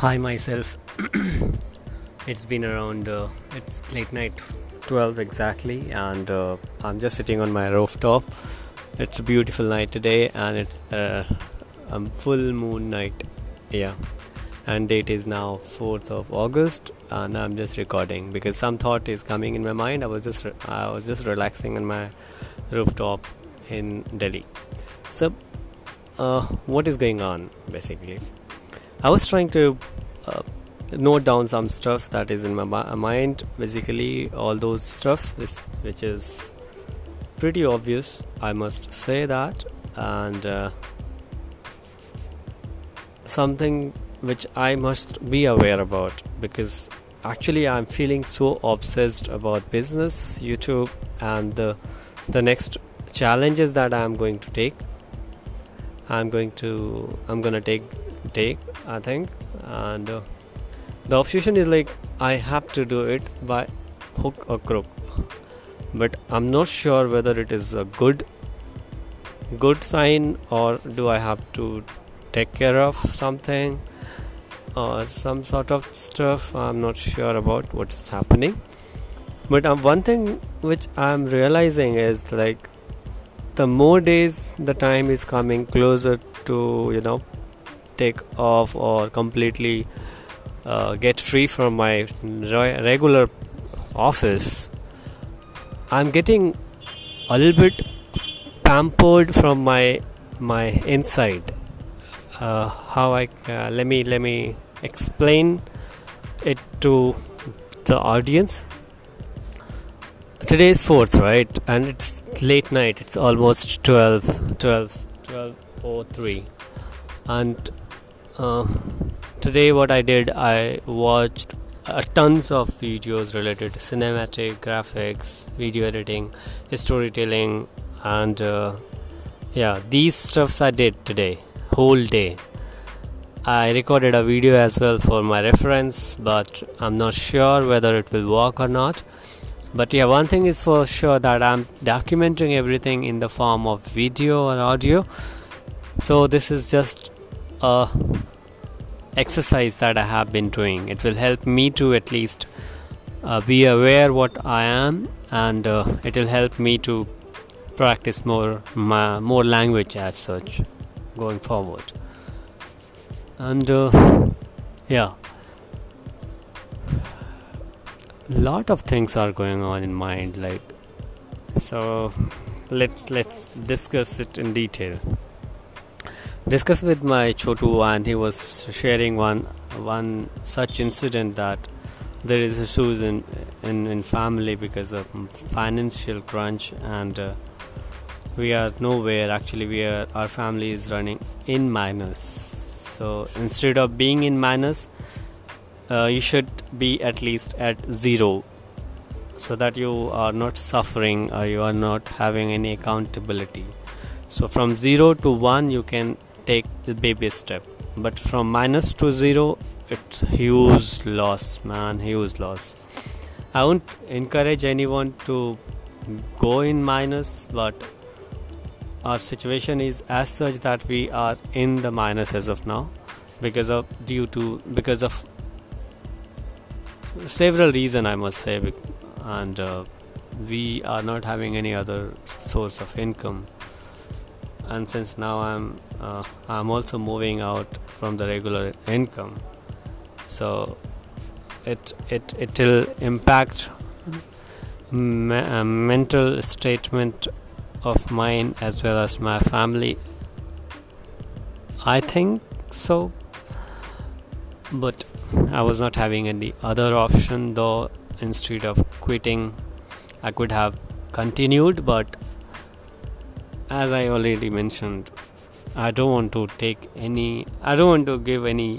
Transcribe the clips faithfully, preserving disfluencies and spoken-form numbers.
Hi myself. It's been around uh, it's late night twelve exactly, and uh, I'm just sitting on my rooftop. It's a beautiful night today, and it's uh, a full moon night. Yeah, and date is now fourth of August, and I'm just recording because some thought is coming in my mind. I was just re- I was just relaxing on my rooftop in Delhi. So, uh, what is going on basically? I was trying to uh, note down some stuff that is in my mi- mind. Basically, all those stuffs which, which is pretty obvious, I must say that, and uh, something which I must be aware about because actually I'm feeling so obsessed about business, YouTube, and the the next challenges that I'm going to take. I'm going to I'm gonna take take I think, and uh, the obsession is like I have to do it by hook or crook, but I'm not sure whether it is a good good sign or do I have to take care of something or some sort of stuff. I'm not sure about what is happening, but um, one thing which I'm realizing is like the more days the time is coming closer to you know take off or completely uh, get free from my re- regular office, I'm getting a little bit pampered from my my inside. Uh, how I uh, let me let me explain it to the audience. Today is fourth, right? And it's late night. It's almost twelve, twelve, twelve oh three, and uh, today what I did, I watched uh, tons of videos related to cinematic graphics, video editing, storytelling, and uh, yeah, these stuffs I did today, whole day. I recorded a video as well for my reference, but I'm not sure whether it will work or not. But yeah, one thing is for sure that I'm documenting everything in the form of video or audio. So this is just a exercise that I have been doing. It will help me to at least uh, be aware what I am, and uh, it will help me to practice more my, more language as such going forward. And uh, yeah, lot of things are going on in mind, like, so let's let's discuss it in detail. Discuss with my Chotu, and he was sharing one one such incident that there is issues in in, in family because of financial crunch, and uh, we are nowhere. Actually, we are our family is running in minus. So instead of being in minus, uh, you should be at least at zero, so that you are not suffering or you are not having any accountability. So from zero to one you can take the baby step, but from minus to zero, it's huge loss, man, huge loss. I won't encourage anyone to go in minus, but our situation is as such that we are in the minus as of now because of due to because of several reasons, I must say, and uh, we are not having any other source of income. And since now I'm uh, I'm also moving out from the regular income, so it it it will impact me- uh, mental statement of mine as well as my family, I think so. But I was not having any other option, though. Instead of quitting, I could have continued, but as I already mentioned, I don't want to take any I don't want to give any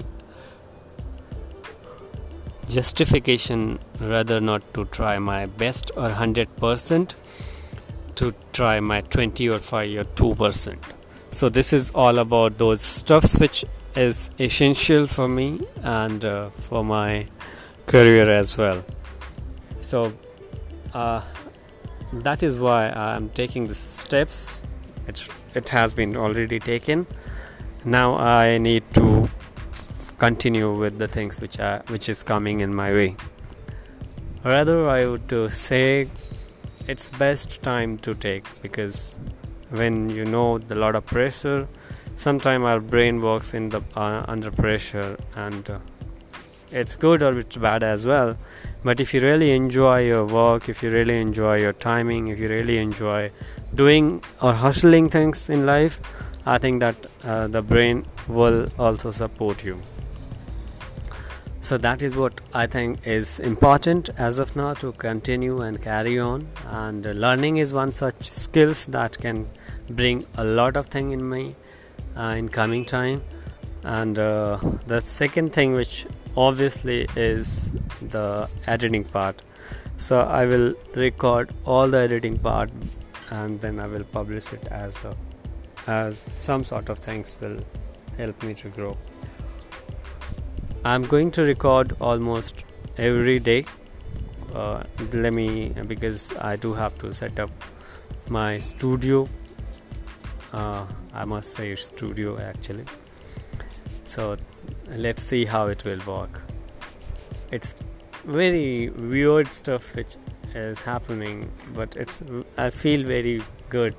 justification, rather not to try my best or one hundred percent, to try my twenty or five or two percent. So this is all about those stuffs which is essential for me and uh, for my career as well. So uh, that is why I am taking the steps. It it has been already taken. Now I need to continue with the things which are which is coming in my way. Rather, I would uh, say it's best time to take, because when you know the lot of pressure, sometimes our brain works in the uh, under pressure, and uh, it's good or it's bad as well. But if you really enjoy your work, if you really enjoy your timing, if you really enjoy doing or hustling things in life, I think that uh, the brain will also support you. So that is what I think is important as of now, to continue and carry on. And uh, learning is one such skills that can bring a lot of thing in me uh, in coming time. And uh, the second thing, which obviously is the editing part. So I will record all the editing part, and then I will publish it as a, as some sort of things will help me to grow. I'm going to record almost every day. Uh, let me, because I do have to set up my studio. Uh, I must say studio actually. So let's see how it will work. It's very weird stuff which is happening, but it's I feel very good.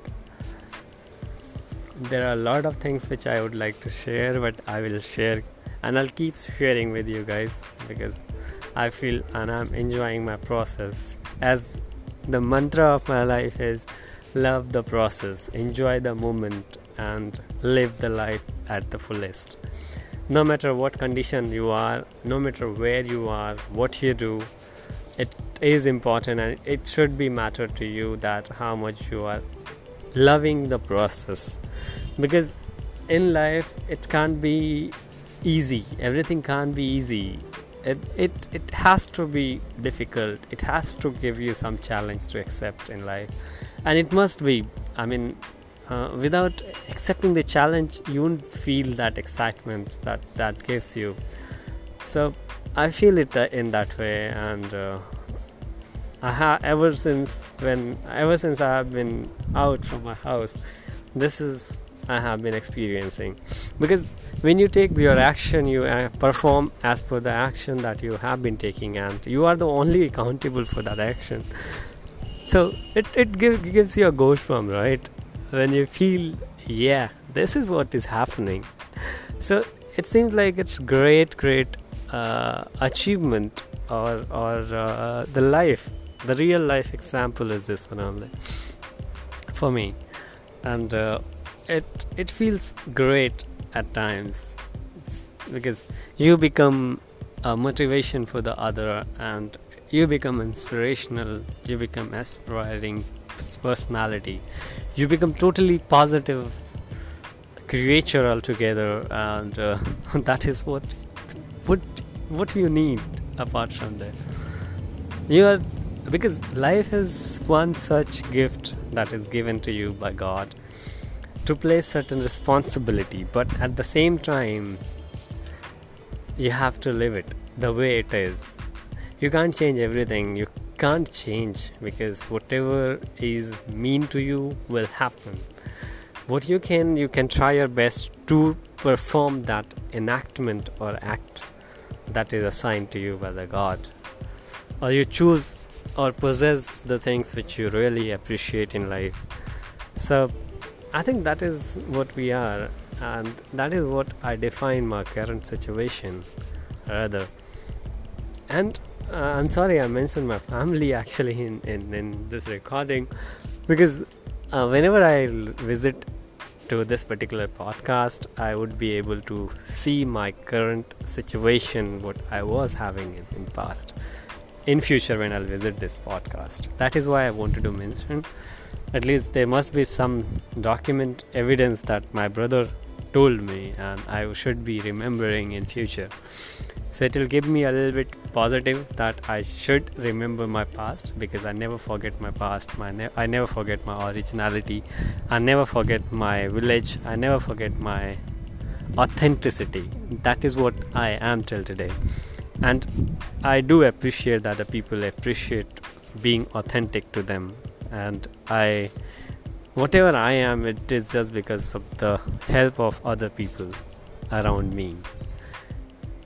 There are a lot of things which I would like to share, but I will share, and I'll keep sharing with you guys, because I feel and I'm enjoying my process. As the mantra of my life is love the process, enjoy the moment, and live the life at the fullest. No matter what condition you are, no matter where you are, what you do, it is important, and it should be matter to you that how much you are loving the process. Because in life it can't be easy, everything can't be easy. It, it it has to be difficult. It has to give you some challenge to accept in life, and it must be. I mean, uh, without accepting the challenge, you won't feel that excitement that that gives you. So I feel it uh, in that way, and uh, I ha- ever since when ever since I have been out from my house, this is I have been experiencing. Because when you take your action, you uh, perform as per the action that you have been taking, and you are the only accountable for that action. So it, it give, gives you a goosebump, right? When you feel, yeah, this is what is happening. So it seems like it's great, great uh, achievement, or, or uh, the life, the real life example is this one only for me. And uh, it it feels great at times. It's because you become a motivation for the other, and you become inspirational, you become aspiring personality, you become totally positive creature altogether, and uh, that is what what what you need apart from that. You are, because life is one such gift that is given to you by God to play certain responsibility, but at the same time you have to live it the way it is. You can't change everything, you can't change, because whatever is mean to you will happen. What you can, you can try your best to perform that enactment or act that is assigned to you by the God, or you choose or possess the things which you really appreciate in life. So I think that is what we are, and that is what I define my current situation rather. And uh, I'm sorry I mentioned my family actually in, in, in this recording, because uh, whenever I visit to this particular podcast, I would be able to see my current situation, what I was having in, in past, in future when I'll visit this podcast. That is why I wanted to mention. At least there must be some document evidence that my brother told me, and I should be remembering in future. So it will give me a little bit positive that I should remember my past, because I never forget my past. My ne- I never forget my originality. I never forget my village. I never forget my authenticity. That is what I am till today. And I do appreciate that the people appreciate being authentic to them. And I, whatever I am, it is just because of the help of other people around me.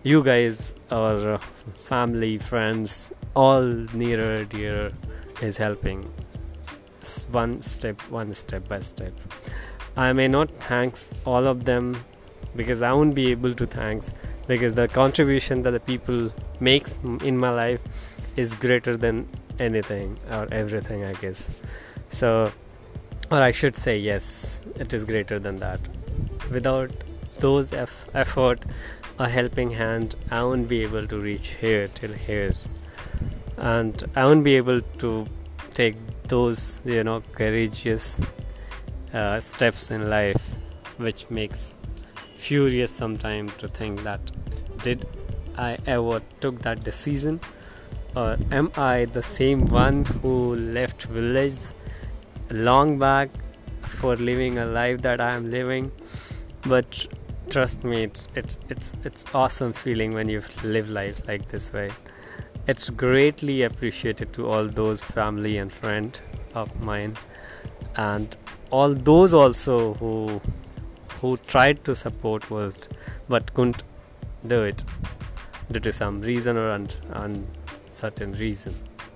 you guys, our uh, family, friends, all nearer, dearer, is helping s- one step, one step by step. I may not thanks all of them because I won't be able to thanks because the contribution that the people makes in my life is greater than anything or everything, I guess. So, or I should say, yes, it is greater than that. Without those eff- effort, a helping hand, I won't be able to reach here till here, and I won't be able to take those, you know, courageous uh, steps in life, which makes furious sometimes to think that did I ever took that decision, or am I the same one who left village long back for living a life that I am living? But trust me, it's it's it's it's awesome feeling when you live life like this way. It's greatly appreciated to all those family and friend of mine, and all those also who who tried to support was but couldn't do it due to some reason or un- uncertain reason.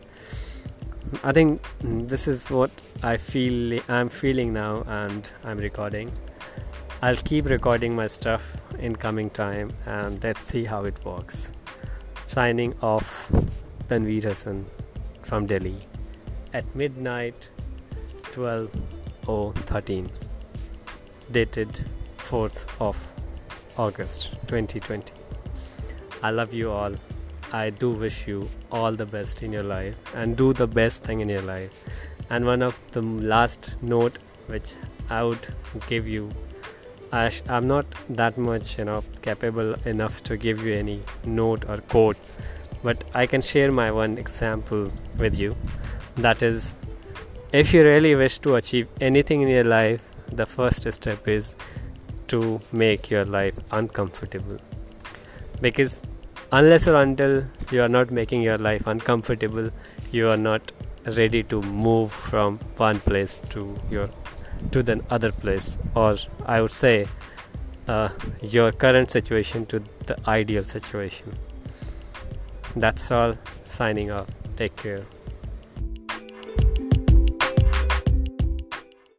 I think this is what I feel I'm feeling now, and I'm recording. I'll keep recording my stuff in coming time, and let's see how it works. Signing off, Tanveer Hassan from Delhi at midnight twelve oh thirteen, dated fourth of August twenty twenty. I love you all. I do wish you all the best in your life and do the best thing in your life. And one of the last note which I would give you, I sh- I'm not that much, you know, capable enough to give you any note or quote, but I can share my one example with you. That is, if you really wish to achieve anything in your life, the first step is to make your life uncomfortable. Because unless or until you are not making your life uncomfortable, you are not ready to move from one place to your to the other place, or I would say uh, your current situation to the ideal situation. That's all. Signing off. Take care.